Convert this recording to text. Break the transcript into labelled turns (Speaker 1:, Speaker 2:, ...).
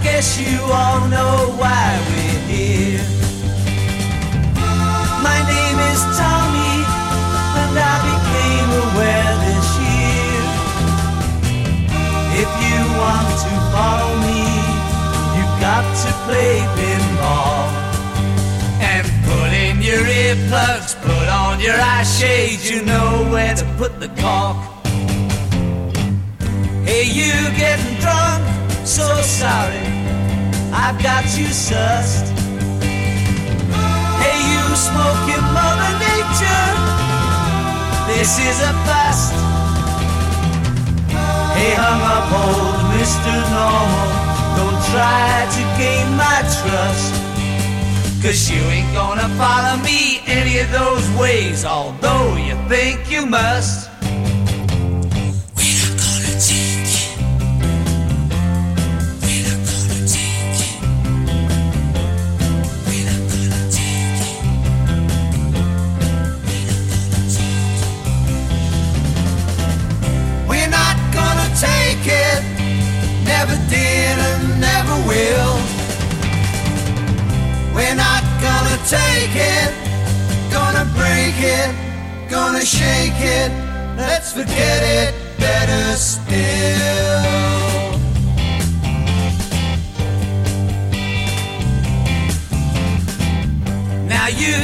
Speaker 1: guess you all know why we're here. My name is Tommy, and I became aware this year. If you want to follow me, you've got to play pinball. And put in your earplugs, put on your eye shades, you know where to put the cork. Hey, you getting drunk? So sorry, I've got you sussed. Hey, you smoking Mother Nature, this is a bust. Hey, hung up old Mr. Normal, don't try to gain my trust, 'cause you ain't gonna follow me any of those ways, although you think you must. Take it, never did and never will. We're not gonna take it, gonna break it, gonna shake it. Let's forget it, better still. Now you